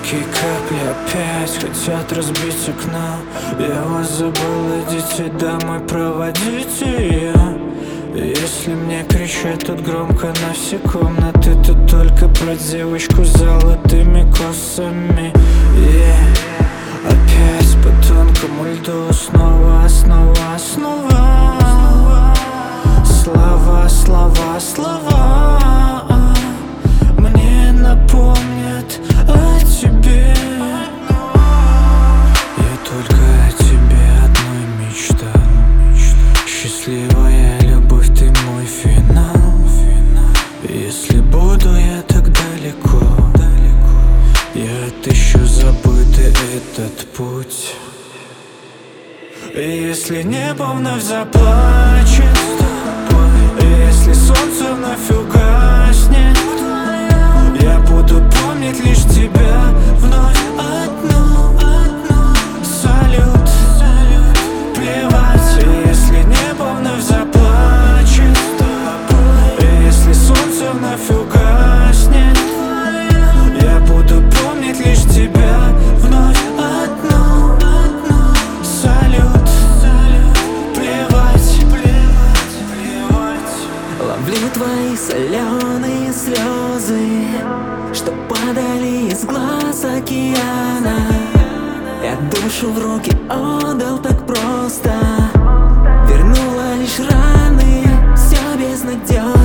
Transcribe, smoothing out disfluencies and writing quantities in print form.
Мелкие капли опять хотят разбить окно. Я вас забыл, идите домой, проводите ее. Если мне кричать тут громко на все комнаты, то только про девочку с золотыми косами. Опять по тонкому льду снова. Слова мне напомнят о тебе. Я только о тебе одной мечтал. Счастливая любовь, ты мой финал. Если буду я так далеко, я отыщу забытый этот путь. И если небо вновь заплачет, если солнце вновь угаснет, я буду помнить лишь тебя вновь одну. Салют, плевать. И если небо вновь заплачет, если солнце вновь угаснет, я буду помнить лишь тебя вновь одну. Салют, плевать. Ловлю твои соленые слезы, что падали из глаз океана. Я душу в руки отдал так просто, вернула лишь раны, все безнадежно.